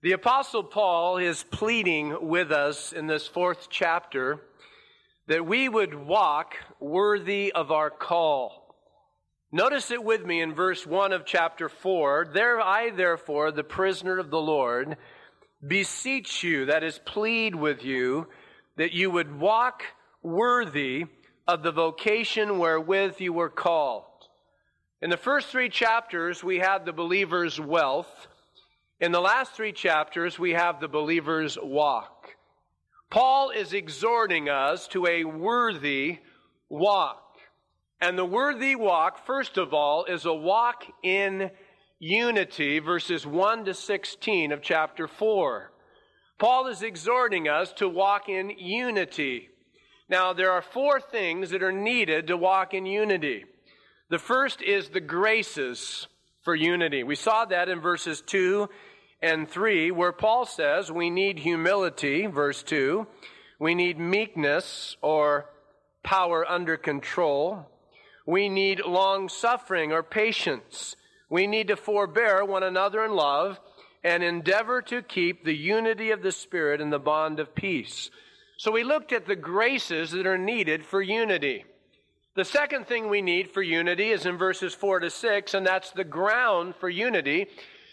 The Apostle Paul is pleading with us in this 4th chapter that we would walk worthy of our call. Notice it with me in verse 1 of chapter 4. I, therefore, the prisoner of the Lord, beseech you, that is, plead with you, that you would walk worthy of the vocation wherewith you were called. In the first 3 chapters, we had the believer's wealth. In the last 3 chapters, we have the believer's walk. Paul is exhorting us to a worthy walk. And the worthy walk, first of all, is a walk in unity, verses 1 to 16 of chapter 4. Paul is exhorting us to walk in unity. Now, there are 4 things that are needed to walk in unity. The first is the graces for unity. We saw that in verses 2 and 3, where Paul says we need humility, verse 2. We need meekness, or power under control. We need long-suffering, or patience. We need to forbear one another in love and endeavor to keep the unity of the Spirit in the bond of peace. So we looked at the graces that are needed for unity. The second thing we need for unity is in verses 4 to 6, and that's the ground for unity.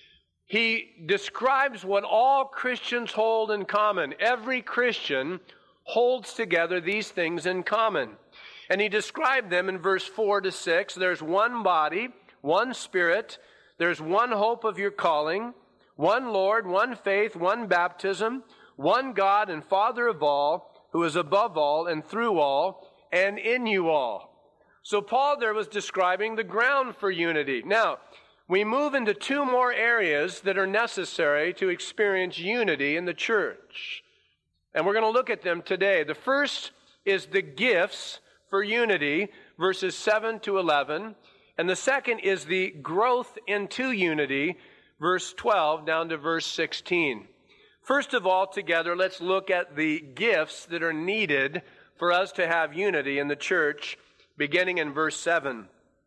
He describes what all Christians hold in common. Every Christian holds together these things in common. And he described them in verse 4 to 6. There's one body, one Spirit. There's one hope of your calling, one Lord, one faith, one baptism, one God and Father of all, who is above all and through all and in you all. So Paul there was describing the ground for unity. Now, we move into 2 more areas that are necessary to experience unity in the church. And we're going to look at them today. The first is the gifts for unity, verses 7 to 11. And the second is the growth into unity, verse 12 down to verse 16. First of all, together, let's look at the gifts that are needed for us to have unity in the church, beginning in verse 7.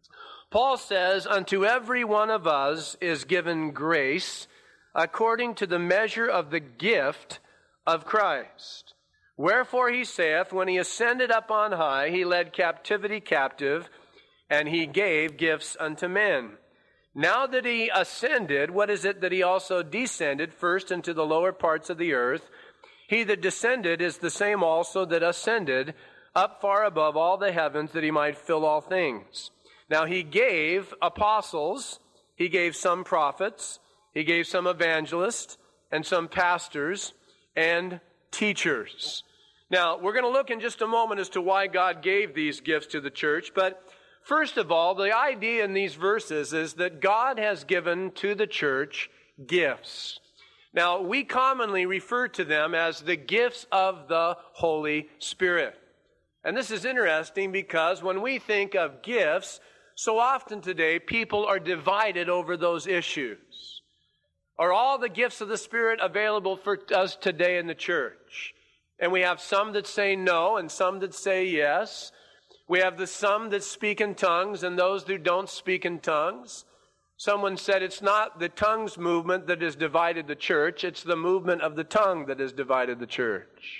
Paul says, unto every one of us is given grace according to the measure of the gift of Christ. Wherefore he saith, when he ascended up on high, he led captivity captive, and he gave gifts unto men. Now that he ascended, what is it that he also descended first into the lower parts of the earth? He that descended is the same also that ascended up far above all the heavens, that he might fill all things. Now he gave apostles, he gave some prophets, he gave some evangelists, and some pastors and teachers. Now, we're going to look in just a moment as to why God gave these gifts to the church, but first of all, the idea in these verses is that God has given to the church gifts. Now, we commonly refer to them as the gifts of the Holy Spirit. And this is interesting because when we think of gifts, so often today people are divided over those issues. Are all the gifts of the Spirit available for us today in the church? And we have some that say no and some that say yes. We have some that speak in tongues and those who don't speak in tongues. Someone said it's not the tongues movement that has divided the church, it's the movement of the tongue that has divided the church.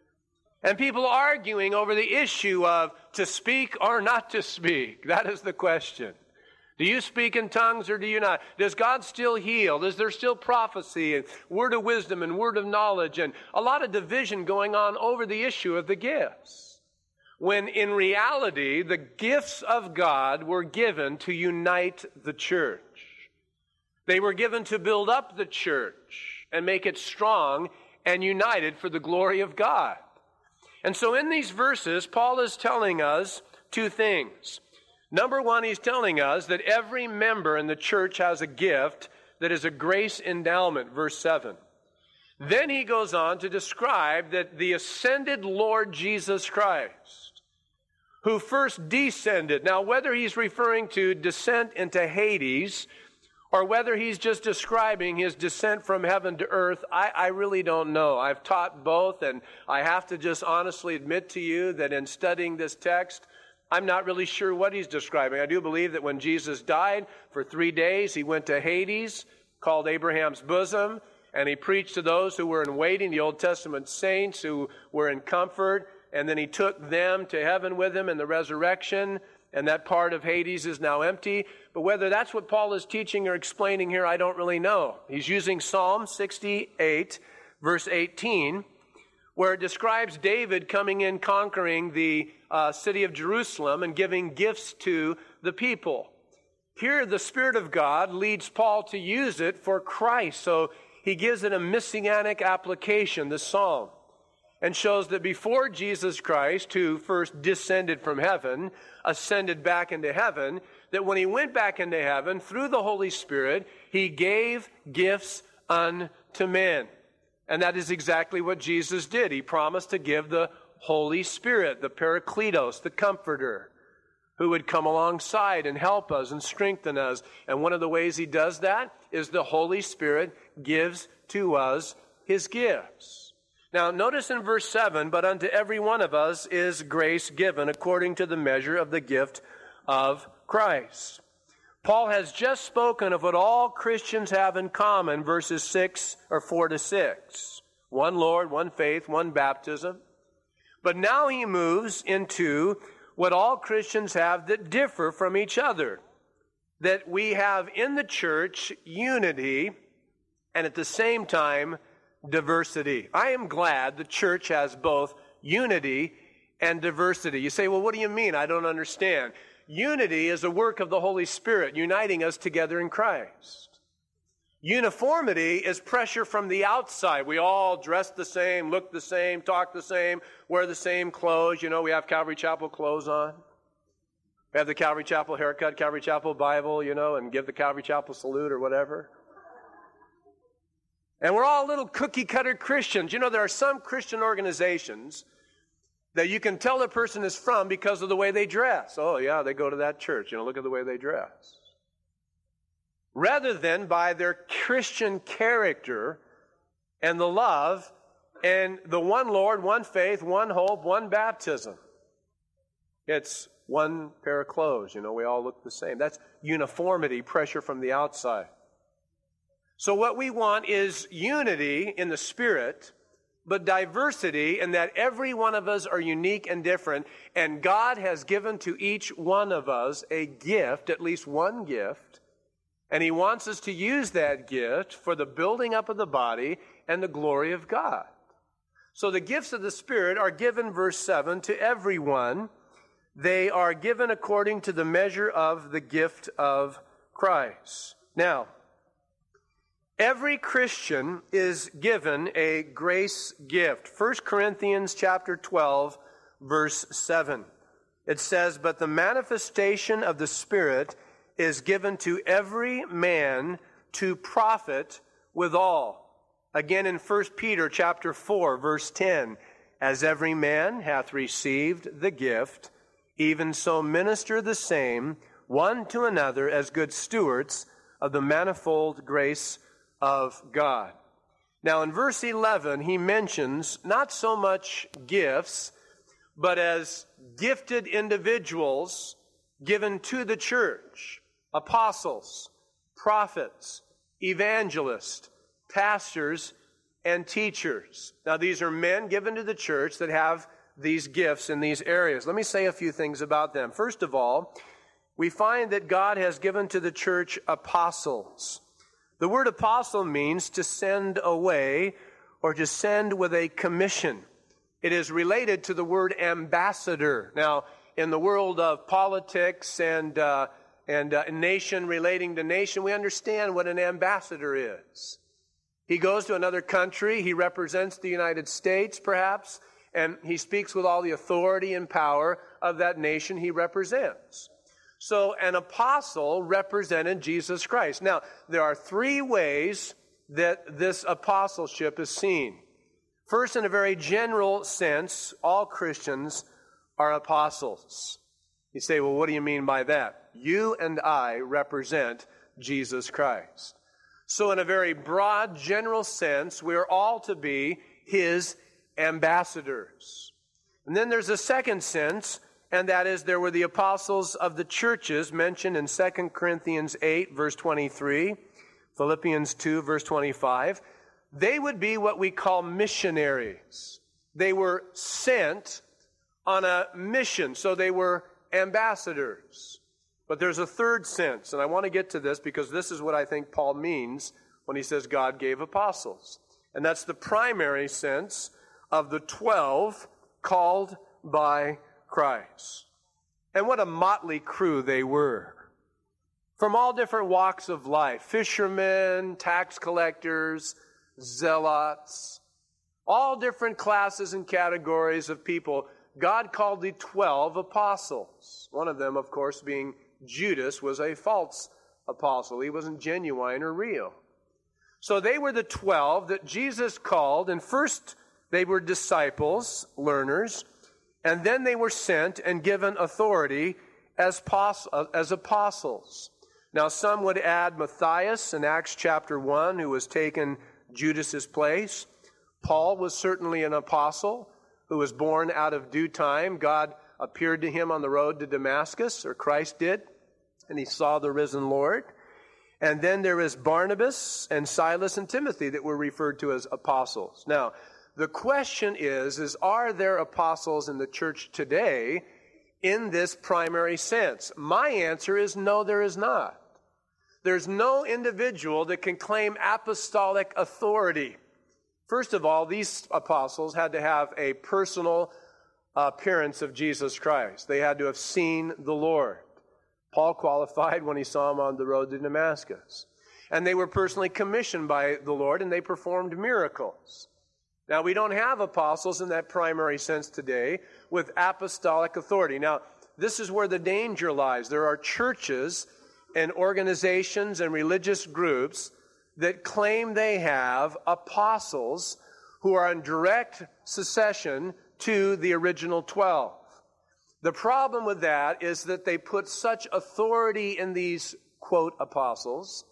And people arguing over the issue of to speak or not to speak. That is the question. Do you speak in tongues or do you not? Does God still heal? Is there still prophecy and word of wisdom and word of knowledge? And a lot of division going on over the issue of the gifts. When in reality, the gifts of God were given to unite the church. They were given to build up the church and make it strong and united for the glory of God. And so in these verses, Paul is telling us 2 things. Number 1, he's telling us that every member in the church has a gift that is a grace endowment, verse 7. Then he goes on to describe that the ascended Lord Jesus Christ, who first descended. Now, whether he's referring to descent into Hades or whether he's just describing his descent from heaven to earth, I really don't know. I've taught both, and I have to just honestly admit to you that in studying this text, I'm not really sure what he's describing. I do believe that when Jesus died for 3 days, he went to Hades, called Abraham's bosom, and he preached to those who were in waiting, the Old Testament saints who were in comfort, and then he took them to heaven with him in the resurrection, and that part of Hades is now empty. But whether that's what Paul is teaching or explaining here, I don't really know. He's using Psalm 68, verse 18, where it describes David coming in conquering the city of Jerusalem and giving gifts to the people. Here, the Spirit of God leads Paul to use it for Christ. So he gives it a messianic application, the psalm, and shows that before Jesus Christ, who first descended from heaven, ascended back into heaven, that when he went back into heaven, through the Holy Spirit, he gave gifts unto men. And that is exactly what Jesus did. He promised to give the Holy Spirit, the Parakletos, the Comforter, who would come alongside and help us and strengthen us. And one of the ways he does that is the Holy Spirit gives to us his gifts. Now, notice in verse 7, but unto every one of us is grace given according to the measure of the gift of Christ. Paul has just spoken of what all Christians have in common, verses 4 to 6. One Lord, one faith, one baptism. But now he moves into what all Christians have that differ from each other. That we have in the church unity and at the same time diversity. I am glad the church has both unity and diversity. You say, well, what do you mean? I don't understand. Unity is a work of the Holy Spirit, uniting us together in Christ. Uniformity is pressure from the outside. We all dress the same, look the same, talk the same, wear the same clothes. You know, we have Calvary Chapel clothes on. We have the Calvary Chapel haircut, Calvary Chapel Bible, you know, and give the Calvary Chapel salute or whatever. And we're all little cookie-cutter Christians. You know, there are some Christian organizations that you can tell the person is from because of the way they dress. Oh, yeah, they go to that church. You know, look at the way they dress. Rather than by their Christian character and the love and the one Lord, one faith, one hope, one baptism. It's one pair of clothes. You know, we all look the same. That's uniformity, pressure from the outside. So what we want is unity in the Spirit, but diversity in that every one of us are unique and different, and God has given to each one of us a gift, at least one gift, and He wants us to use that gift for the building up of the body and the glory of God. So the gifts of the Spirit are given, verse 7, to everyone. They are given according to the measure of the gift of Christ. Now, every Christian is given a grace gift. 1 Corinthians chapter 12, verse 7. It says, but the manifestation of the Spirit is given to every man to profit withal. Again in 1 Peter chapter 4, verse 10, as every man hath received the gift, even so minister the same one to another as good stewards of the manifold grace of God. Now in verse 11, he mentions not so much gifts, but as gifted individuals given to the church. Apostles, prophets, evangelists, pastors, and teachers. Now these are men given to the church that have these gifts in these areas. Let me say a few things about them. First of all, we find that God has given to the church apostles. The word apostle means to send away or to send with a commission. It is related to the word ambassador. Now, in the world of politics and nation relating to nation, we understand what an ambassador is. He goes to another country, he represents the United States perhaps, and he speaks with all the authority and power of that nation he represents. So an apostle represented Jesus Christ. Now, there are three ways that this apostleship is seen. First, in a very general sense, all Christians are apostles. You say, well, what do you mean by that? You and I represent Jesus Christ. So in a very broad, general sense, we're all to be His ambassadors. And then there's a second sense, and that is there were the apostles of the churches mentioned in 2 Corinthians 8, verse 23, Philippians 2, verse 25. they would be what we call missionaries. They were sent on a mission, so they were ambassadors. But there's a third sense, and I want to get to this because this is what I think Paul means when he says God gave apostles. And that's the primary sense of the 12 called by Christ. And what a motley crew they were. From all different walks of life, fishermen, tax collectors, zealots, all different classes and categories of people. God called the 12 apostles. One of them, of course, being Judas, was a false apostle. He wasn't genuine or real. So they were the 12 that Jesus called, and first they were disciples, learners, and then they were sent and given authority as apostles. Now some would add Matthias in Acts chapter 1, who was taken Judas's place. Paul was certainly an apostle who was born out of due time. God appeared to him on the road to Damascus, or Christ did, and he saw the risen Lord. And then there is Barnabas and Silas and Timothy that were referred to as apostles. Now, the question is are there apostles in the church today in this primary sense? My answer is no, there is not. There's no individual that can claim apostolic authority. First of all, these apostles had to have a personal appearance of Jesus Christ. They had to have seen the Lord. Paul qualified when he saw him on the road to Damascus. And they were personally commissioned by the Lord, and they performed miracles. Now, we don't have apostles in that primary sense today with apostolic authority. Now, this is where the danger lies. There are churches and organizations and religious groups that claim they have apostles who are in direct succession to the original 12. The problem with that is that they put such authority in these, quote, apostles,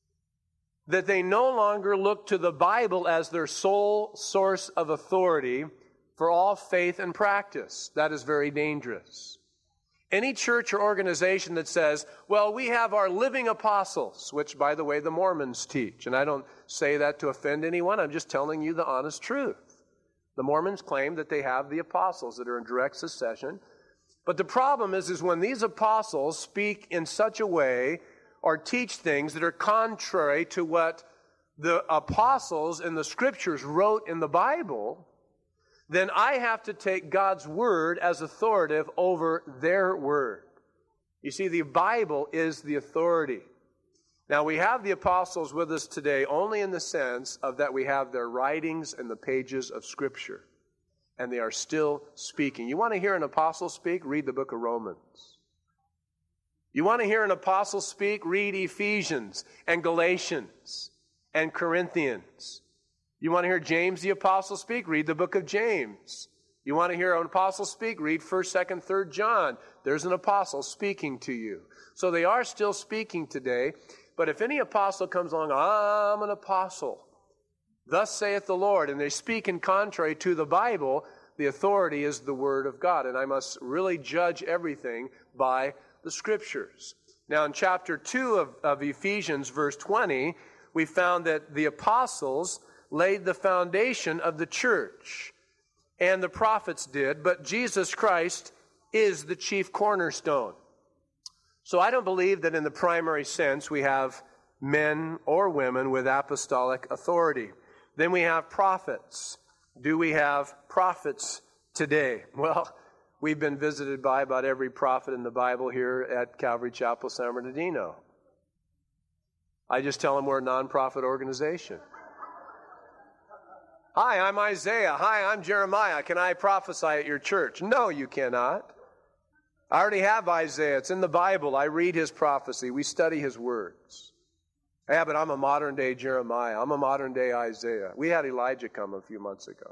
that they no longer look to the Bible as their sole source of authority for all faith and practice. That is very dangerous. Any church or organization that says, well, we have our living apostles, which, by the way, the Mormons teach. And I don't say that to offend anyone. I'm just telling you the honest truth. The Mormons claim that they have the apostles that are in direct succession. But the problem is when these apostles speak in such a way or teach things that are contrary to what the apostles in the Scriptures wrote in the Bible, then I have to take God's Word as authoritative over their Word. You see, the Bible is the authority. Now, we have the apostles with us today only in the sense of that we have their writings in the pages of Scripture, and they are still speaking. You want to hear an apostle speak? Read the book of Romans. You want to hear an apostle speak? Read Ephesians and Galatians and Corinthians. You want to hear James the apostle speak? Read the book of James. You want to hear an apostle speak? Read 1st, 2nd, 3rd John. There's an apostle speaking to you. So they are still speaking today. But if any apostle comes along, I'm an apostle, thus saith the Lord, and they speak in contrary to the Bible, the authority is the Word of God. And I must really judge everything by the Scriptures. Now in chapter 2 of Ephesians, verse 20, we found that the apostles laid the foundation of the church, and the prophets did, but Jesus Christ is the chief cornerstone. So I don't believe that in the primary sense we have men or women with apostolic authority. Then we have prophets. Do we have prophets today? Well, we've been visited by about every prophet in the Bible here at Calvary Chapel, San Bernardino. I just tell them we're a non-profit organization. Hi, I'm Isaiah. Hi, I'm Jeremiah. Can I prophesy at your church? No, you cannot. I already have Isaiah. It's in the Bible. I read his prophecy. We study his words. Yeah, but I'm a modern-day Jeremiah. I'm a modern-day Isaiah. We had Elijah come a few months ago.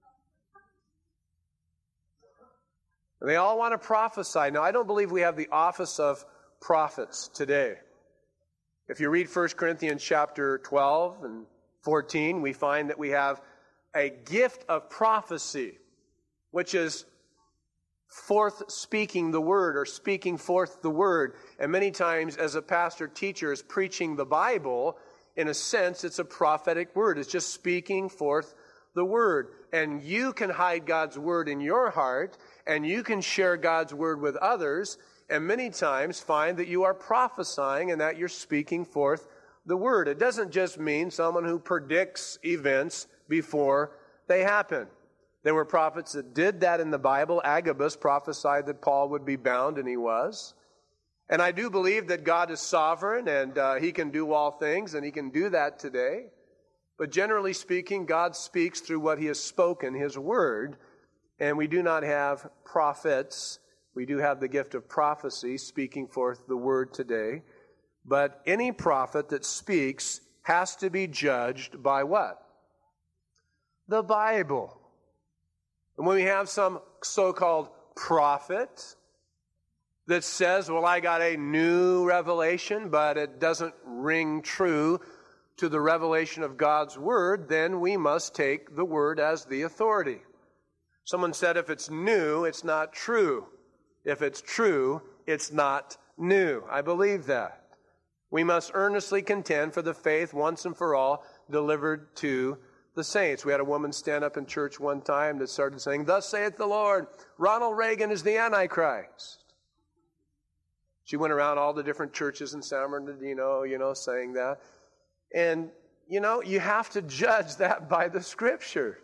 And they all want to prophesy. Now, I don't believe we have the office of prophets today. If you read 1 Corinthians chapter 12 and 14, we find that we have a gift of prophecy, which is forth speaking the word or speaking forth the word. And many times as a pastor teacher is preaching the Bible, in a sense, it's a prophetic word. It's just speaking forth the word. And you can hide God's word in your heart, and you can share God's word with others, and many times find that you are prophesying and that you're speaking forth the word. It doesn't just mean someone who predicts events before they happen. There were prophets that did that in the Bible. Agabus prophesied that Paul would be bound, and he was. And I do believe that God is sovereign, and He can do all things, and He can do that today. But generally speaking, God speaks through what He has spoken, His Word, and we do not have prophets. We do have the gift of prophecy, speaking forth the Word today. But any prophet that speaks has to be judged by what? The Bible. And when we have some so-called prophet that says, well, I got a new revelation, but it doesn't ring true to the revelation of God's Word, then we must take the Word as the authority. Someone said, if it's new, it's not true. If it's true, it's not new. I believe that. We must earnestly contend for the faith once and for all delivered to the saints. We had a woman stand up in church one time that started saying, thus saith the Lord, Ronald Reagan is the Antichrist. She went around all the different churches in San Bernardino, saying that. And, you have to judge that by the Scriptures.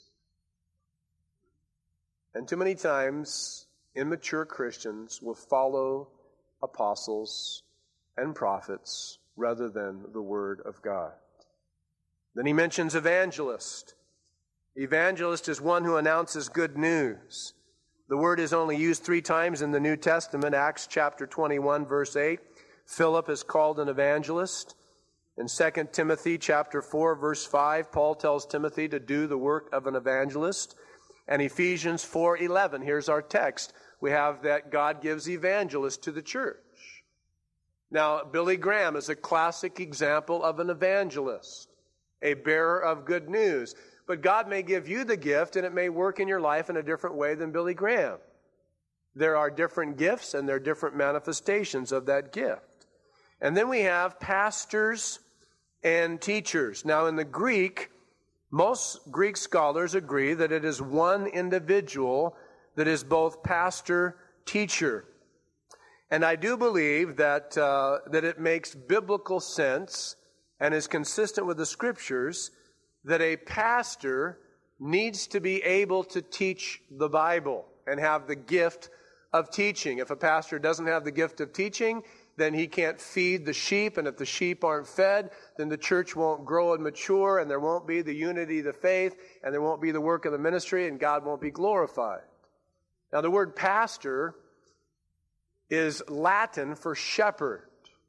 And too many times, immature Christians will follow apostles and prophets rather than the Word of God. Then he mentions evangelist. Evangelist is one who announces good news. The word is only used 3 times in the New Testament. Acts chapter 21, verse 8. Philip is called an evangelist. In 2 Timothy chapter 4, verse 5, Paul tells Timothy to do the work of an evangelist. And Ephesians 4:11, here's our text. We have that God gives evangelists to the church. Now, Billy Graham is a classic example of an evangelist, a bearer of good news. But God may give you the gift, and it may work in your life in a different way than Billy Graham. There are different gifts, and there are different manifestations of that gift. And then we have pastors and teachers. Now, in the Greek, most Greek scholars agree that it is one individual that is both pastor, teacher. And I do believe that it makes biblical sense and is consistent with the Scriptures that a pastor needs to be able to teach the Bible and have the gift of teaching. If a pastor doesn't have the gift of teaching, then he can't feed the sheep, and if the sheep aren't fed, then the church won't grow and mature, and there won't be the unity of the faith, and there won't be the work of the ministry, and God won't be glorified. Now, the word pastor is Latin for shepherd.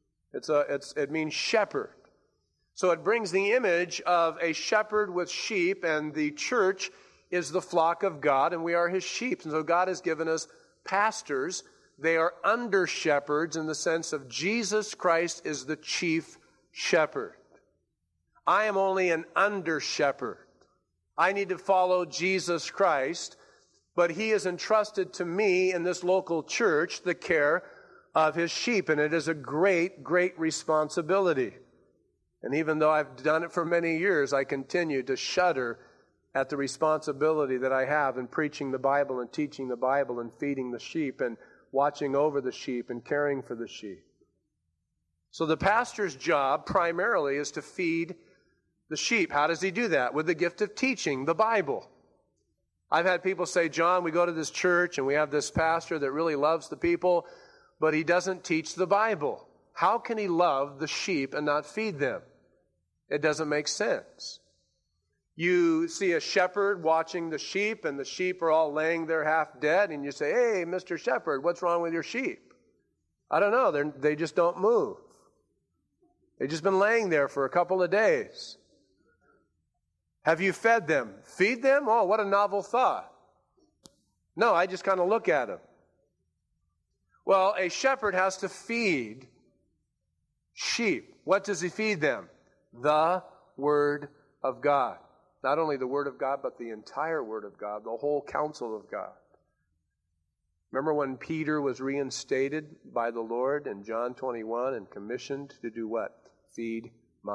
It means shepherd. So it brings the image of a shepherd with sheep, and the church is the flock of God, and we are His sheep. And so God has given us pastors. They are under shepherds in the sense of Jesus Christ is the chief shepherd. I am only an under shepherd. I need to follow Jesus Christ, but He has entrusted to me in this local church the care of His sheep, and it is a great, great responsibility. And even though I've done it for many years, I continue to shudder at the responsibility that I have in preaching the Bible and teaching the Bible and feeding the sheep and watching over the sheep and caring for the sheep. So the pastor's job primarily is to feed the sheep. How does he do that? With the gift of teaching the Bible. I've had people say, John, we go to this church and we have this pastor that really loves the people, but he doesn't teach the Bible. How can he love the sheep and not feed them? It doesn't make sense. You see a shepherd watching the sheep, and the sheep are all laying there half dead, and you say, hey, Mr. Shepherd, what's wrong with your sheep? I don't know. They just don't move. They've just been laying there for a couple of days. Have you fed them? Feed them? Oh, what a novel thought. No, I just kind of look at them. Well, a shepherd has to feed sheep. What does he feed them? The Word of God. Not only the Word of God, but the entire Word of God, the whole counsel of God. Remember when Peter was reinstated by the Lord in John 21 and commissioned to do what? Feed my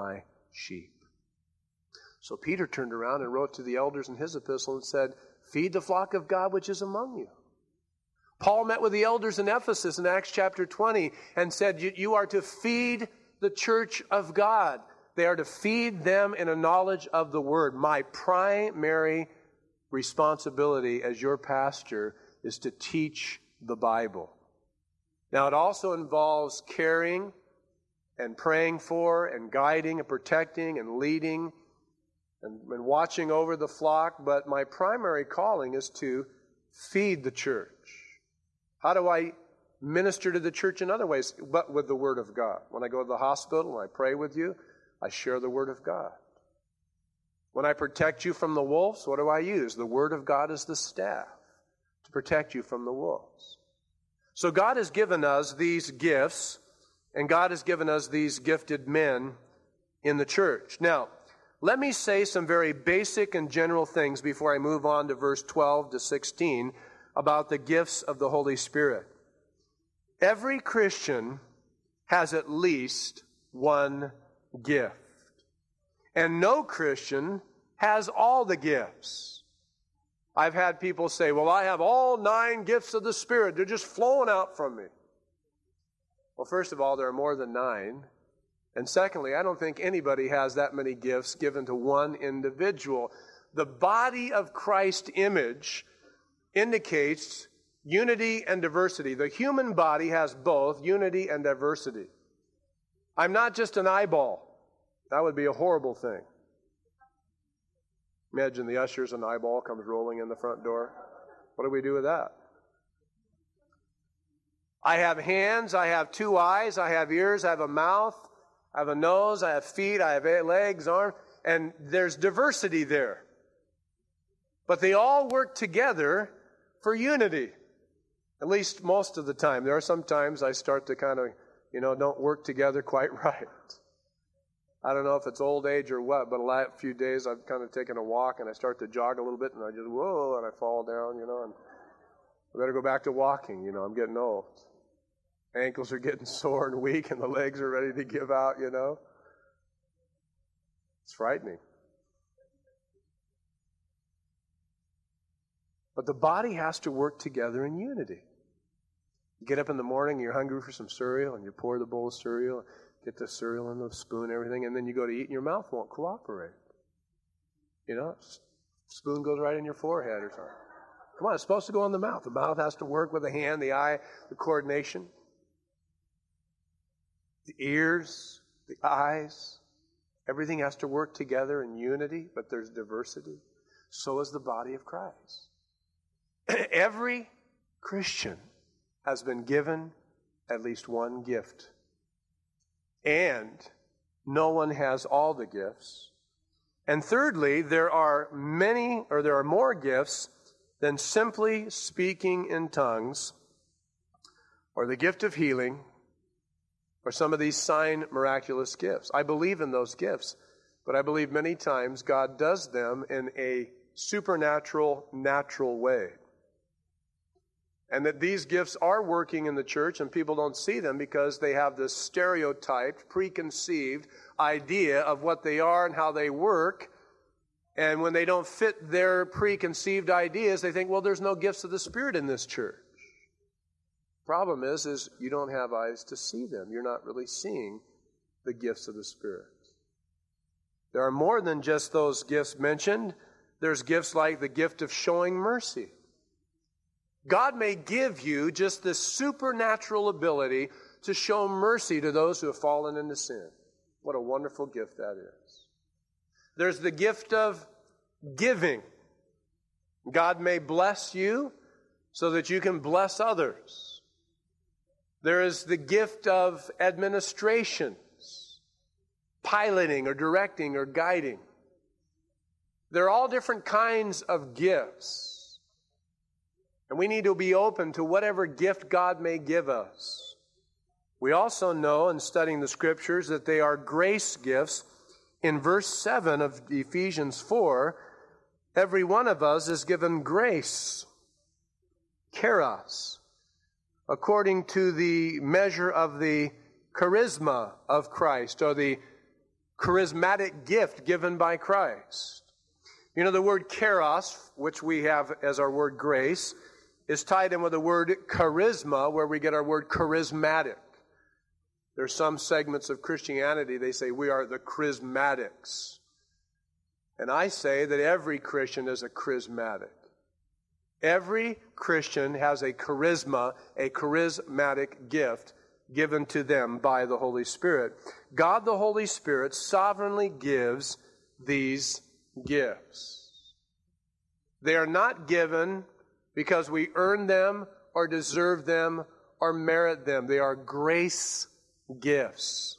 sheep. So Peter turned around and wrote to the elders in his epistle and said, feed the flock of God which is among you. Paul met with the elders in Ephesus in Acts chapter 20 and said, you are to feed the church of God. They are to feed them in a knowledge of the Word. My primary responsibility as your pastor is to teach the Bible. Now, it also involves caring and praying for and guiding and protecting and leading and watching over the flock, but my primary calling is to feed the church. How do I minister to the church in other ways, but with the Word of God? When I go to the hospital and I pray with you, I share the Word of God. When I protect you from the wolves, what do I use? The Word of God as the staff to protect you from the wolves. So God has given us these gifts, and God has given us these gifted men in the church. Now, let me say some very basic and general things before I move on to verse 12 to 16 about the gifts of the Holy Spirit. Every Christian has at least one gift. And no Christian has all the gifts. I've had people say, well, I have all 9 gifts of the Spirit. They're just flowing out from me. Well, first of all, there are more than 9. And secondly, I don't think anybody has that many gifts given to one individual. The body of Christ image indicates unity and diversity. The human body has both unity and diversity. I'm not just an eyeball. That would be a horrible thing. Imagine the ushers, an eyeball comes rolling in the front door. What do we do with that? I have hands, I have 2 eyes, I have ears, I have a mouth, I have a nose, I have feet, I have legs, arms, and there's diversity there. But they all work together for unity. At least most of the time. There are some times I start to kind of, don't work together quite right. I don't know if it's old age or what, but the last few days I've kind of taken a walk and I start to jog a little bit and I just, whoa, and I fall down, and I better go back to walking, I'm getting old. Ankles are getting sore and weak and the legs are ready to give out, It's frightening. But the body has to work together in unity. You get up in the morning, you're hungry for some cereal, and you pour the bowl of cereal, get the cereal in the spoon and everything, and then you go to eat and your mouth won't cooperate. Spoon goes right in your forehead or something. Come on, it's supposed to go in the mouth. The mouth has to work with the hand, the eye, the coordination. The ears, the eyes, everything has to work together in unity, but there's diversity. So is the body of Christ. Every Christian has been given at least one gift. And no one has all the gifts. And thirdly, there are more gifts than simply speaking in tongues, or the gift of healing, or some of these sign miraculous gifts. I believe in those gifts, but I believe many times God does them in a supernatural, natural way. And that these gifts are working in the church and people don't see them because they have this stereotyped, preconceived idea of what they are and how they work. And when they don't fit their preconceived ideas, they think, well, there's no gifts of the Spirit in this church. Problem is you don't have eyes to see them. You're not really seeing the gifts of the Spirit. There are more than just those gifts mentioned. There's gifts like the gift of showing mercy. God may give you just this supernatural ability to show mercy to those who have fallen into sin. What a wonderful gift that is. There's the gift of giving. God may bless you so that you can bless others. There is the gift of administrations, piloting or directing or guiding. They're all different kinds of gifts. And we need to be open to whatever gift God may give us. We also know in studying the Scriptures that they are grace gifts. In verse 7 of Ephesians 4, every one of us is given grace, charis, according to the measure of the charisma of Christ, or the charismatic gift given by Christ. You know, the word charis, which we have as our word grace, is tied in with the word charisma, where we get our word charismatic. There's some segments of Christianity, they say we are the charismatics. And I say that every Christian is a charismatic. Every Christian has a charisma, a charismatic gift given to them by the Holy Spirit. God the Holy Spirit sovereignly gives these gifts. They are not given because we earn them or deserve them or merit them. They are grace gifts.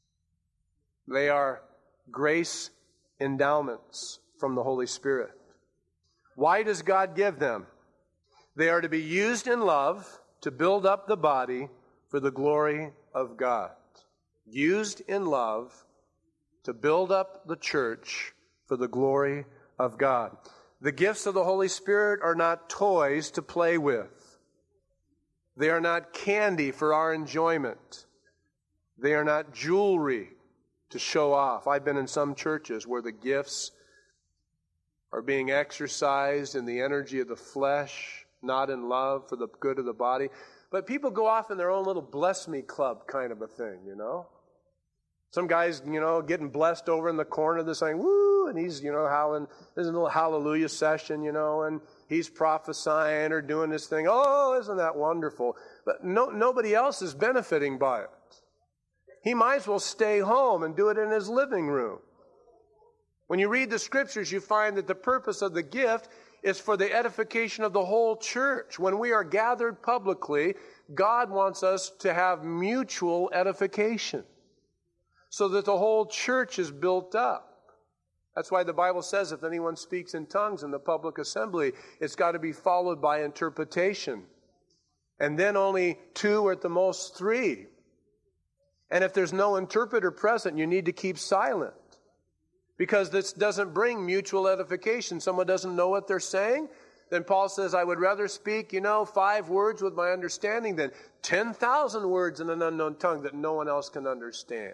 They are grace endowments from the Holy Spirit. Why does God give them? They are to be used in love to build up the body for the glory of God. Used in love to build up the church for the glory of God. The gifts of the Holy Spirit are not toys to play with. They are not candy for our enjoyment. They are not jewelry to show off. I've been in some churches where the gifts are being exercised in the energy of the flesh, not in love for the good of the body. But people go off in their own little bless me club kind of a thing, you know. Some guy's, getting blessed over in the corner of this thing, woo, and he's, howling. There's a little hallelujah session, and he's prophesying or doing this thing. Oh, isn't that wonderful? But nobody else is benefiting by it. He might as well stay home and do it in his living room. When you read the Scriptures, you find that the purpose of the gift is for the edification of the whole church. When we are gathered publicly, God wants us to have mutual edification so that the whole church is built up. That's why the Bible says if anyone speaks in tongues in the public assembly, it's got to be followed by interpretation. And then only 2 or at the most 3. And if there's no interpreter present, you need to keep silent. Because this doesn't bring mutual edification. Someone doesn't know what they're saying. Then Paul says, I would rather speak, 5 words with my understanding than 10,000 words in an unknown tongue that no one else can understand.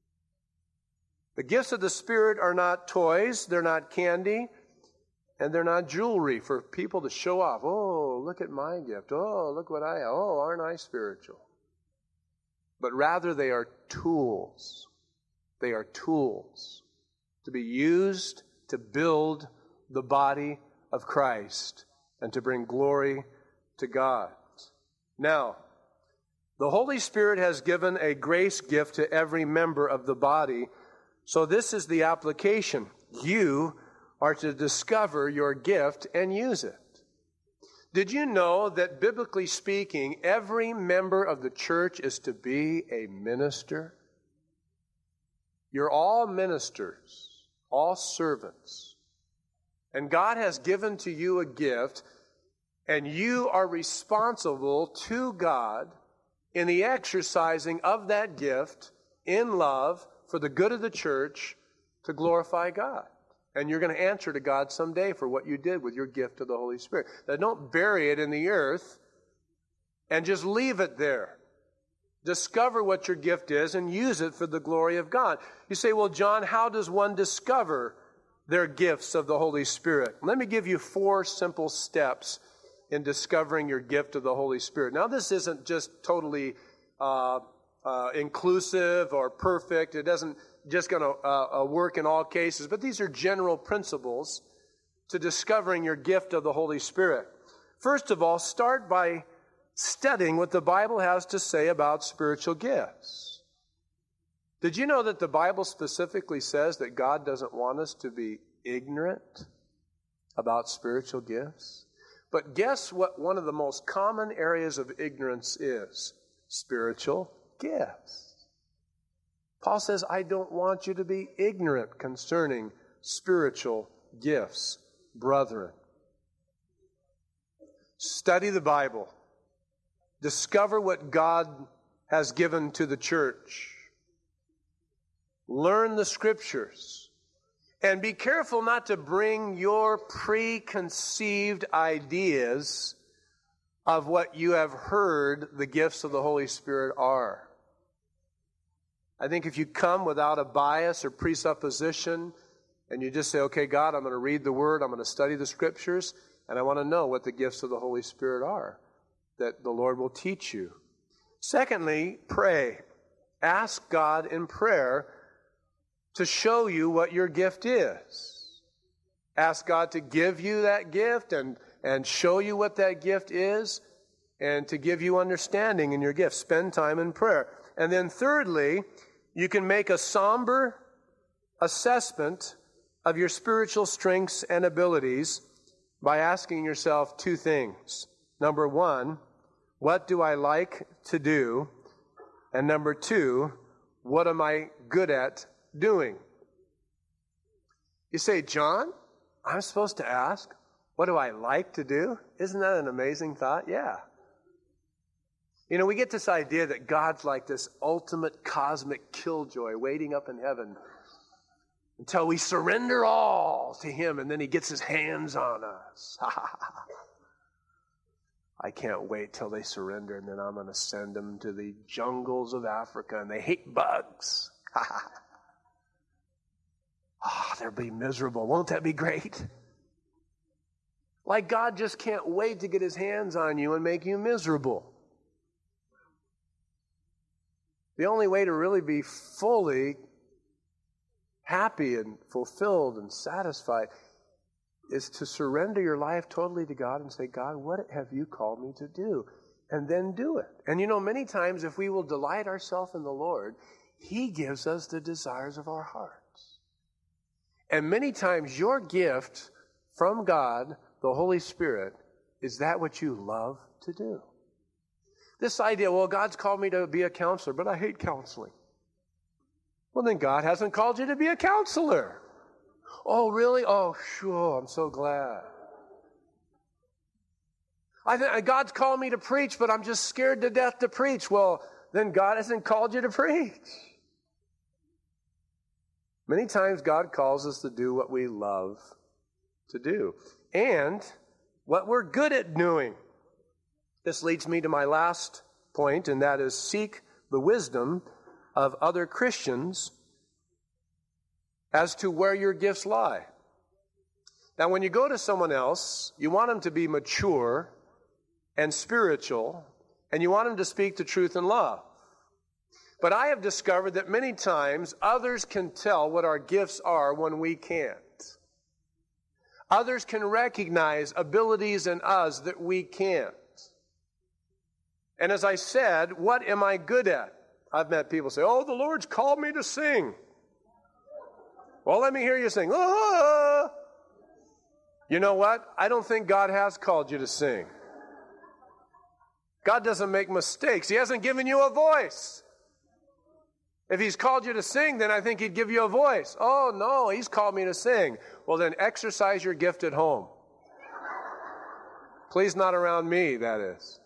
The gifts of the Spirit are not toys, they're not candy, and they're not jewelry for people to show off. Oh, look at my gift. Oh, look what I have. Oh, aren't I spiritual? But rather they are tools. They are tools to be used to build the body of Christ and to bring glory to God. Now, the Holy Spirit has given a grace gift to every member of the body. So this is the application. You are to discover your gift and use it. Did you know that, biblically speaking, every member of the church is to be a minister? You're all ministers, all servants. And God has given to you a gift, and you are responsible to God in the exercising of that gift in love for the good of the church to glorify God. And you're going to answer to God someday for what you did with your gift of the Holy Spirit. Now, don't bury it in the earth and just leave it there. Discover what your gift is and use it for the glory of God. You say, well, John, how does one discover their gifts of the Holy Spirit? Let me give you 4 simple steps in discovering your gift of the Holy Spirit. Now, this isn't just totally inclusive or perfect. It doesn't just going to work in all cases, but these are general principles to discovering your gift of the Holy Spirit. First of all, start by studying what the Bible has to say about spiritual gifts. Did you know that the Bible specifically says that God doesn't want us to be ignorant about spiritual gifts? But guess what one of the most common areas of ignorance is? Spiritual gifts. Paul says, I don't want you to be ignorant concerning spiritual gifts, brethren. Study the Bible. Discover what God has given to the church. Learn the Scriptures. And be careful not to bring your preconceived ideas of what you have heard the gifts of the Holy Spirit are. I think if you come without a bias or presupposition, and you just say, okay, God, I'm going to read the Word, I'm going to study the Scriptures, and I want to know what the gifts of the Holy Spirit are, that the Lord will teach you. Secondly, pray. Ask God in prayer to show you what your gift is. Ask God to give you that gift and show you what that gift is, and to give you understanding in your gift. Spend time in prayer. And then thirdly, you can make a somber assessment of your spiritual strengths and abilities by asking yourself two things. Number one, what do I like to do? And number two, what am I good at doing? You say, John, I'm supposed to ask, what do I like to do? Isn't that an amazing thought? Yeah. You know, we get this idea that God's like this ultimate cosmic killjoy waiting up in heaven until we surrender all to Him, and then He gets His hands on us. I can't wait till they surrender, and then I'm going to send them to the jungles of Africa, and they hate bugs. They'll be miserable. Won't that be great? Like God just can't wait to get His hands on you and make you miserable. The only way to really be fully happy and fulfilled and satisfied is to surrender your life totally to God and say, God, what have you called me to do? And then do it. And you know, many times if we will delight ourselves in the Lord, He gives us the desires of our hearts. And many times your gift from God, the Holy Spirit, is that what you love to do. This idea, well, God's called me to be a counselor, but I hate counseling. Well, then God hasn't called you to be a counselor. Oh, really? Oh, sure. I'm so glad. God's called me to preach, but I'm just scared to death to preach. Well, then God hasn't called you to preach. Many times God calls us to do what we love to do and what we're good at doing. This leads me to my last point, and that is seek the wisdom of other Christians as to where your gifts lie. Now, when you go to someone else, you want them to be mature and spiritual, and you want them to speak the truth in love. But I have discovered that many times others can tell what our gifts are when we can't. Others can recognize abilities in us that we can't. And as I said, what am I good at? I've met people say, oh, the Lord's called me to sing. Well, let me hear you sing. Ah! You know what? I don't think God has called you to sing. God doesn't make mistakes. He hasn't given you a voice. If He's called you to sing, then I think He'd give you a voice. Oh, no, He's called me to sing. Well, then exercise your gift at home. Please not around me, that is.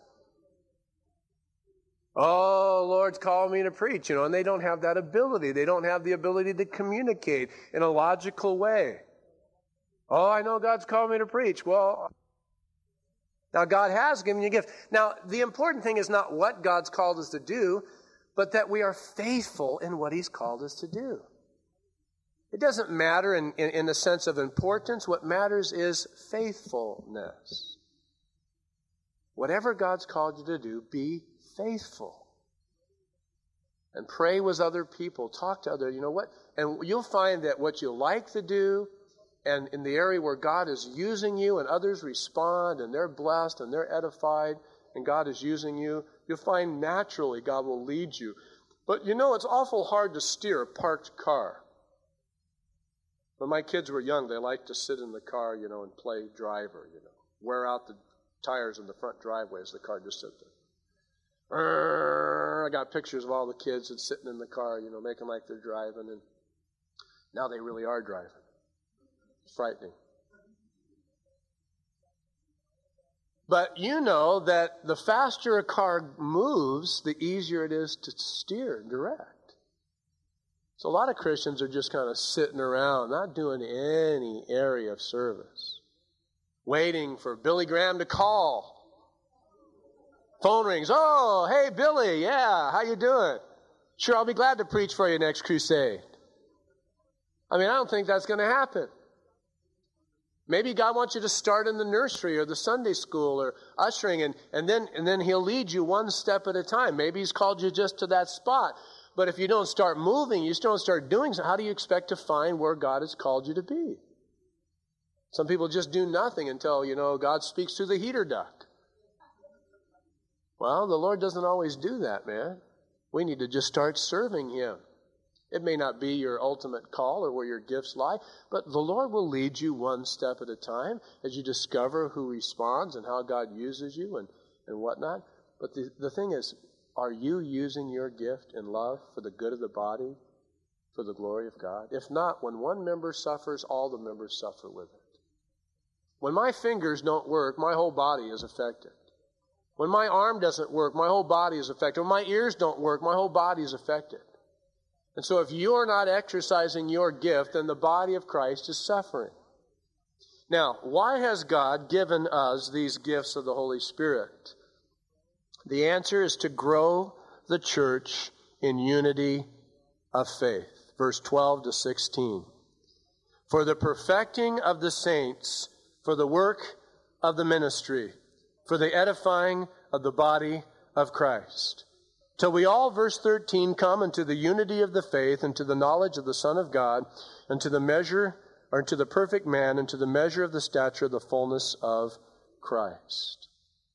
Oh, Lord's called me to preach, and they don't have that ability. They don't have the ability to communicate in a logical way. Oh, I know God's called me to preach. Well, now God has given you a gift. Now, the important thing is not what God's called us to do, but that we are faithful in what He's called us to do. It doesn't matter in the sense of importance. What matters is faithfulness. Whatever God's called you to do, be faithful. And pray with other people. Talk to others. You know what? And you'll find that what you like to do, and in the area where God is using you and others respond and they're blessed and they're edified and God is using you, you'll find naturally God will lead you. But it's awful hard to steer a parked car. When my kids were young, they liked to sit in the car, and play driver, wear out the tires in the front driveway as the car just sit there. I got pictures of all the kids that's sitting in the car, making like they're driving, and now they really are driving. It's frightening. But you know that the faster a car moves, the easier it is to steer and direct. So a lot of Christians are just kind of sitting around, not doing any area of service, waiting for Billy Graham to call. Phone rings. Oh, hey, Billy. Yeah, how you doing? Sure, I'll be glad to preach for you next crusade. I don't think that's going to happen. Maybe God wants you to start in the nursery or the Sunday school or ushering, and then He'll lead you one step at a time. Maybe He's called you just to that spot. But if you don't start moving, you don't start doing something, how do you expect to find where God has called you to be? Some people just do nothing until, God speaks through the heater duct. Well, the Lord doesn't always do that, man. We need to just start serving Him. It may not be your ultimate call or where your gifts lie, but the Lord will lead you one step at a time as you discover who responds and how God uses you and whatnot. But the thing is, are you using your gift in love for the good of the body, for the glory of God? If not, when one member suffers, all the members suffer with it. When my fingers don't work, my whole body is affected. When my arm doesn't work, my whole body is affected. When my ears don't work, my whole body is affected. And so if you're not exercising your gift, then the body of Christ is suffering. Now, why has God given us these gifts of the Holy Spirit? The answer is to grow the church in unity of faith. Verse 12 to 16. For the perfecting of the saints, for the work of the ministry, for the edifying of the body of Christ. Till we all, verse 13, come into the unity of the faith and to the knowledge of the Son of God, and to the measure, or to the perfect man, and to the measure of the stature of the fullness of Christ.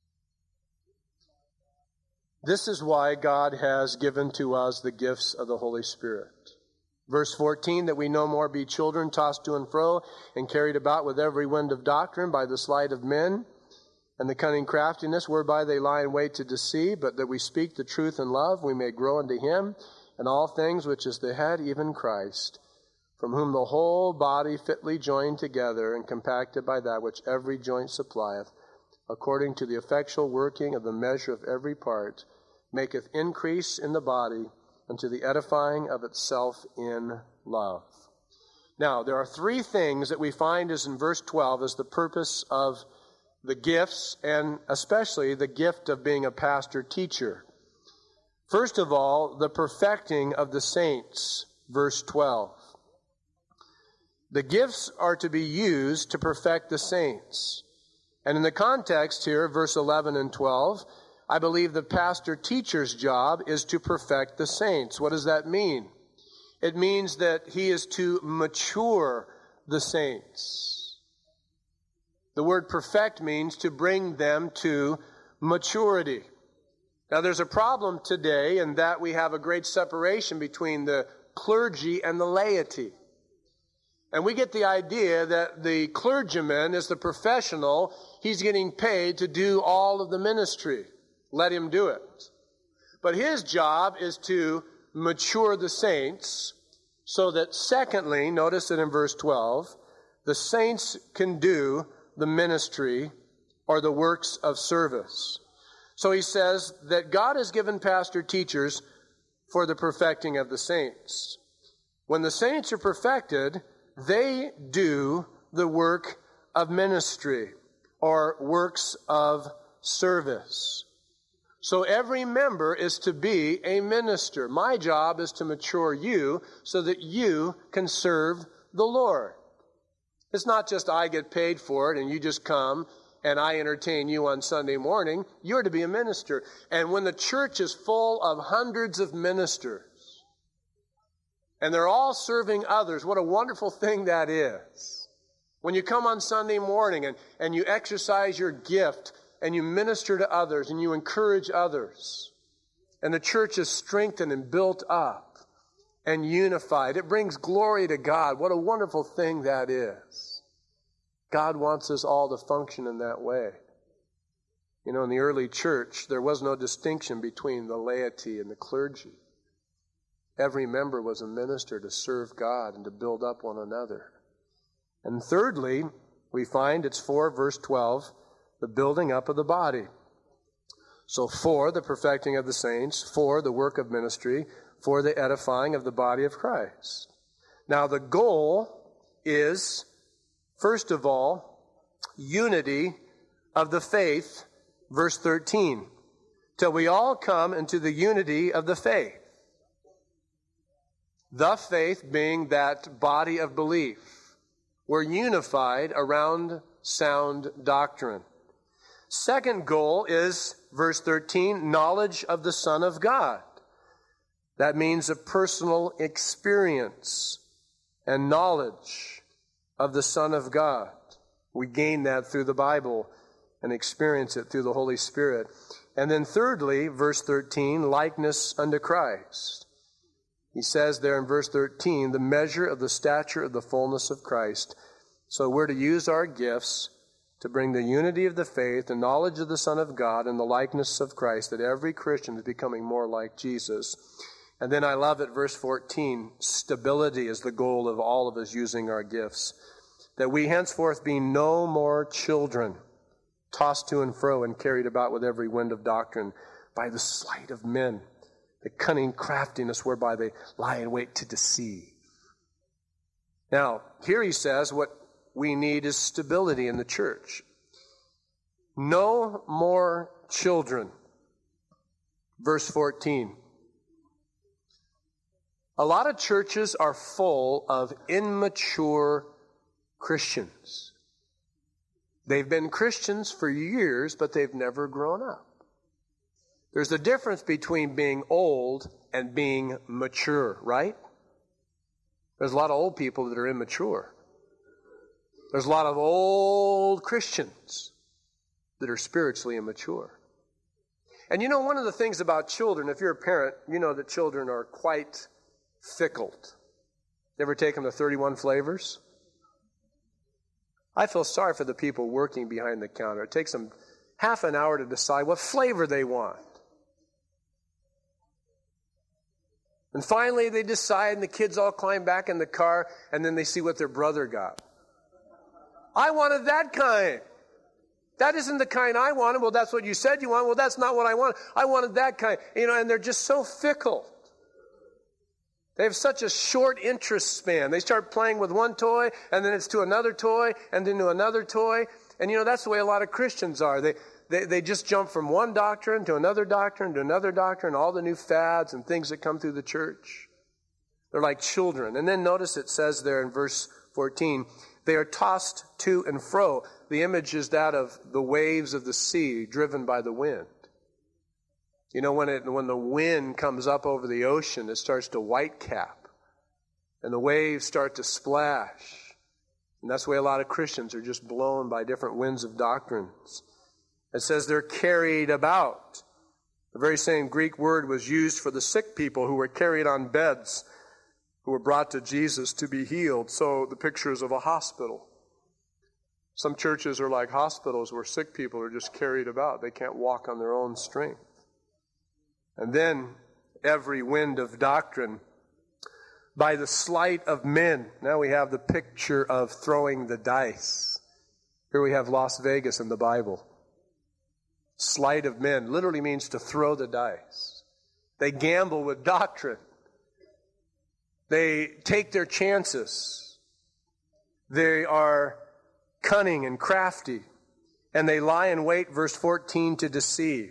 This is why God has given to us the gifts of the Holy Spirit. Verse 14, that we no more be children tossed to and fro and carried about with every wind of doctrine by the sleight of men, and the cunning craftiness whereby they lie in wait to deceive, but that we speak the truth in love, we may grow unto Him in all things, which is the head, even Christ, from whom the whole body fitly joined together and compacted by that which every joint supplieth, according to the effectual working of the measure of every part, maketh increase in the body unto the edifying of itself in love. Now, there are three things that we find is in verse 12 as the purpose of the gifts, and especially the gift of being a pastor-teacher. First of all, the perfecting of the saints, verse 12. The gifts are to be used to perfect the saints. And in the context here, verse 11 and 12, I believe the pastor-teacher's job is to perfect the saints. What does that mean? It means that he is to mature the saints. The word perfect means to bring them to maturity. Now, there's a problem today in that we have a great separation between the clergy and the laity. And we get the idea that the clergyman is the professional. He's getting paid to do all of the ministry. Let him do it. But his job is to mature the saints so that, secondly, notice it in verse 12, the saints can do the ministry or the works of service. So he says that God has given pastor teachers for the perfecting of the saints. When the saints are perfected, they do the work of ministry or works of service. So every member is to be a minister. My job is to mature you so that you can serve the Lord. It's not just I get paid for it and you just come and I entertain you on Sunday morning. You're to be a minister. And when the church is full of hundreds of ministers and they're all serving others, what a wonderful thing that is. When you come on Sunday morning and you exercise your gift and you minister to others and you encourage others and the church is strengthened and built up and unified. It brings glory to God. What a wonderful thing that is. God wants us all to function in that way. You know, in the early church, there was no distinction between the laity and the clergy. Every member was a minister to serve God and to build up one another. And thirdly, we find it's for verse 12, the building up of the body. So for the perfecting of the saints, for the work of ministry, for the edifying of the body of Christ. Now the goal is, first of all, unity of the faith, verse 13, till we all come into the unity of the faith. The faith being that body of belief. We're unified around sound doctrine. Second goal is, verse 13, knowledge of the Son of God. That means a personal experience and knowledge of the Son of God. We gain that through the Bible and experience it through the Holy Spirit. And then thirdly, verse 13, likeness unto Christ. He says there in verse 13, the measure of the stature of the fullness of Christ. So we're to use our gifts to bring the unity of the faith, the knowledge of the Son of God, and the likeness of Christ, that every Christian is becoming more like Jesus. And then I love it, verse 14, stability is the goal of all of us using our gifts. That we henceforth be no more children, tossed to and fro and carried about with every wind of doctrine by the sleight of men, the cunning craftiness whereby they lie in wait to deceive. Now, here he says what we need is stability in the church. No more children. Verse 14. A lot of churches are full of immature Christians. They've been Christians for years, but they've never grown up. There's a difference between being old and being mature, right? There's a lot of old people that are immature. There's a lot of old Christians that are spiritually immature. And you know, one of the things about children, if you're a parent, you know that children are quite fickle. You ever take them to 31 flavors? I feel sorry for the people working behind the counter. It takes them half an hour to decide what flavor they want. And finally they decide, and the kids all climb back in the car, and then they see what their brother got. I wanted that kind. That isn't the kind I wanted. Well, that's what you said you wanted. Well, that's not what I wanted. I wanted that kind. You know, and they're just so fickle. They have such a short interest span. They start playing with one toy, and then it's to another toy, and then to another toy. And, you know, that's the way a lot of Christians are. They just jump from one doctrine to another doctrine to another doctrine, all the new fads and things that come through the church. They're like children. And then notice it says there in verse 14, they are tossed to and fro. The image is that of the waves of the sea driven by the wind. You know, when the wind comes up over the ocean, it starts to whitecap, and the waves start to splash. And that's the way a lot of Christians are just blown by different winds of doctrines. It says they're carried about. The very same Greek word was used for the sick people who were carried on beds, who were brought to Jesus to be healed. So the picture is of a hospital. Some churches are like hospitals where sick people are just carried about. They can't walk on their own strength. And then every wind of doctrine by the sleight of men. Now we have the picture of throwing the dice. Here we have Las Vegas in the Bible. Sleight of men literally means to throw the dice. They gamble with doctrine. They take their chances. They are cunning and crafty. And they lie in wait, verse 14, to deceive.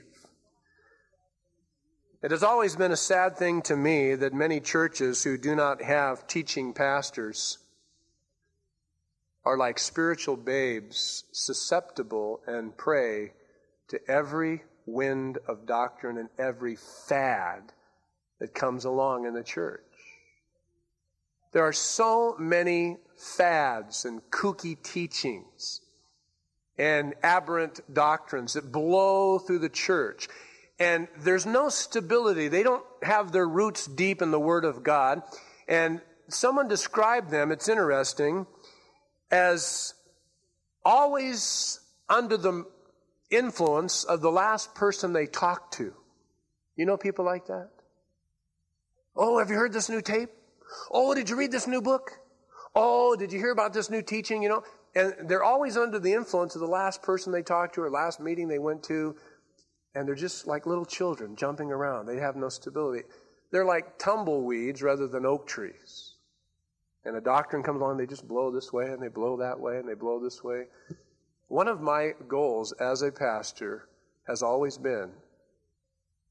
It has always been a sad thing to me that many churches who do not have teaching pastors are like spiritual babes, susceptible and prey to every wind of doctrine and every fad that comes along in the church. There are so many fads and kooky teachings and aberrant doctrines that blow through the church. And there's no stability. They don't have their roots deep in the Word of God. And someone described them, it's interesting, as always under the influence of the last person they talked to. You know people like that? Oh, have you heard this new tape? Oh, did you read this new book? Oh, did you hear about this new teaching? You know, and they're always under the influence of the last person they talked to or last meeting they went to. And they're just like little children jumping around. They have no stability. They're like tumbleweeds rather than oak trees. And a doctrine comes along, they just blow this way, and they blow that way, and they blow this way. One of my goals as a pastor has always been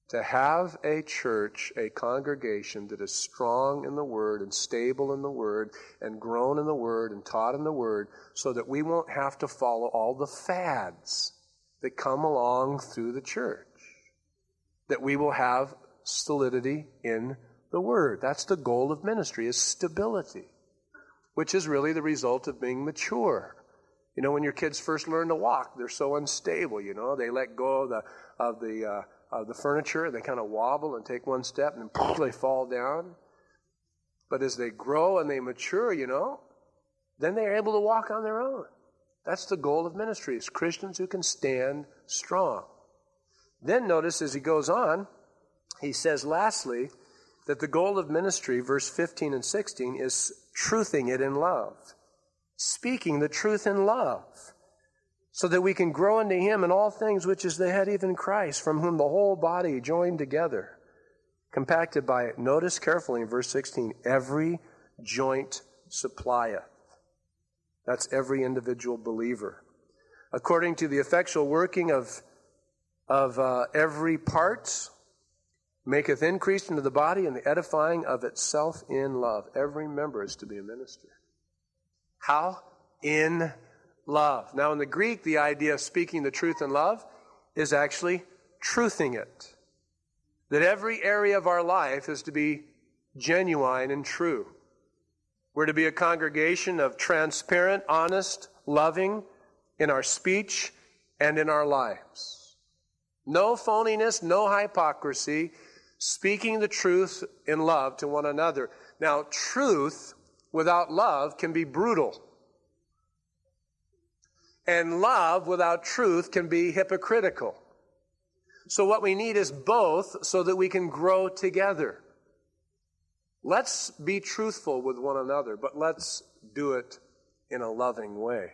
to have a church, a congregation that is strong in the Word and stable in the Word and grown in the Word and taught in the Word, so that we won't have to follow all the fads that come along through the church. That we will have solidity in the Word. That's the goal of ministry, is stability, which is really the result of being mature. You know, when your kids first learn to walk, they're so unstable, you know. They let go of the furniture, they kind of wobble and take one step, and then they fall down. But as they grow and they mature, you know, then they're able to walk on their own. That's the goal of ministry, is Christians who can stand strong. Then notice as he goes on, he says lastly that the goal of ministry, verse 15 and 16, is truthing it in love. Speaking the truth in love, so that we can grow into Him in all things, which is the head, even Christ, from whom the whole body joined together, compacted by it. Notice carefully in verse 16, every joint supplieth. That's every individual believer. According to the effectual working of every part, maketh increase into the body, and the edifying of itself in love. Every member is to be a minister. How? In love. Now in the Greek, the idea of speaking the truth in love is actually truthing it. That every area of our life is to be genuine and true. We're to be a congregation of transparent, honest, loving in our speech and in our lives. No phoniness, no hypocrisy, speaking the truth in love to one another. Now, truth without love can be brutal. And love without truth can be hypocritical. So what we need is both so that we can grow together. Let's be truthful with one another, but let's do it in a loving way.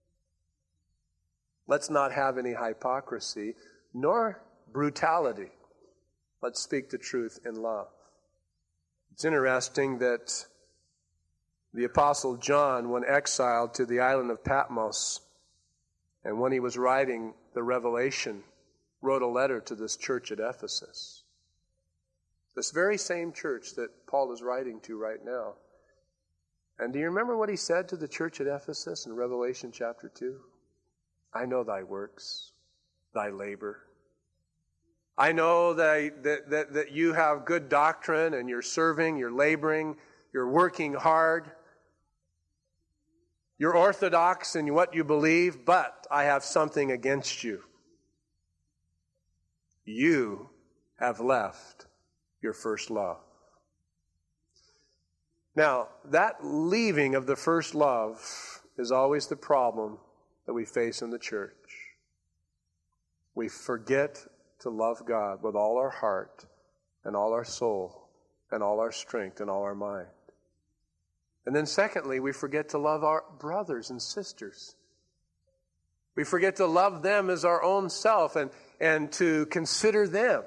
Let's not have any hypocrisy nor brutality. Let's speak the truth in love. It's interesting that the Apostle John, when exiled to the island of Patmos, and when he was writing the Revelation, wrote a letter to this church at Ephesus. This very same church that Paul is writing to right now. And do you remember what he said to the church at Ephesus in Revelation chapter 2? I know thy works, thy labor. I know that you have good doctrine and you're serving, you're laboring, you're working hard. You're orthodox in what you believe, but I have something against you. You have left your first love. Now, that leaving of the first love is always the problem that we face in the church. We forget to love God with all our heart and all our soul and all our strength and all our mind. And then secondly, we forget to love our brothers and sisters. We forget to love them as our own self and to consider them.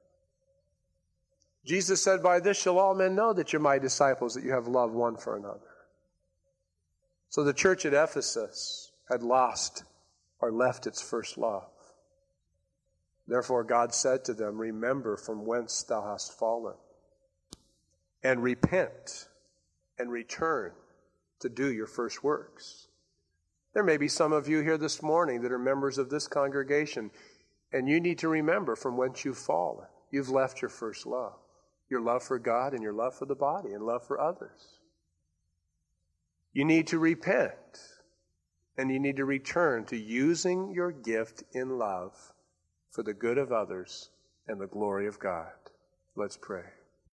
Jesus said, by this shall all men know that you're my disciples, that you have love one for another. So the church at Ephesus had lost or left its first love. Therefore God said to them, remember from whence thou hast fallen, and repent and return to do your first works. There may be some of you here this morning that are members of this congregation, and you need to remember from whence you've fallen. You've left your first love. Your love for God and your love for the body and love for others. You need to repent, and you need to return to using your gift in love for the good of others and the glory of God. Let's pray.